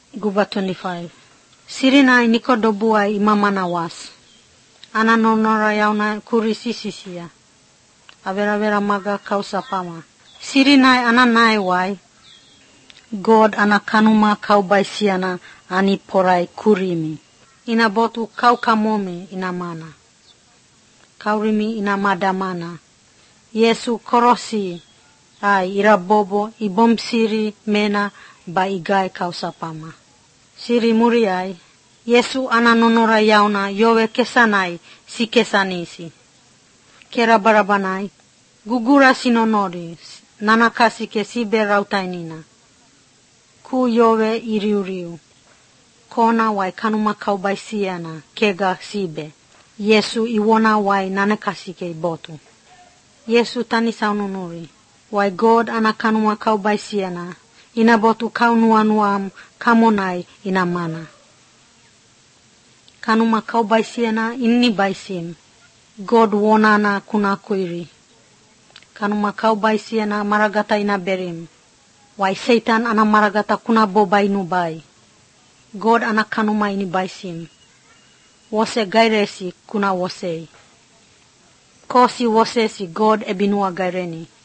Guba 25. Sirina niko dobuai imamana was. Ana nonora yauna kurisi sisia. Avera maga kausa pama. Sirina ana nai wai. God ana kanuma kau baisiana ani porai kurimi. Ina botu kau kamomi ina mana. Kaurimi ina madamana. Yesu korosi. Ai ira bobo ibom siri mena ba igai kausa pama. Siri muriai. Yesu ana nonora yauna yowe kesanai si kesanisi. Kera barabanai. Gugura sinonori. Nanakasi ke sibe rautainina. Ku yowe iriuriu. Kona wai kanuma kaubaisiana kega sibe. Yesu iwona wai nanakasi ke botu. Yesu tani saununuri. Wai God ana kanuma kaubaisiana. Ina botu kaunuanuam kamonai ina mana. Kanuma kaubaisiana inni baisim. God wonana kuna kuiri. Kanuma kaubaisiana maragata ina berim. Wai Satan ana maragata kuna bobai nubai. God ana kanuma ini baisim. Wose gairesi kuna wosei. Kosi wosesi God ebinua gaireni.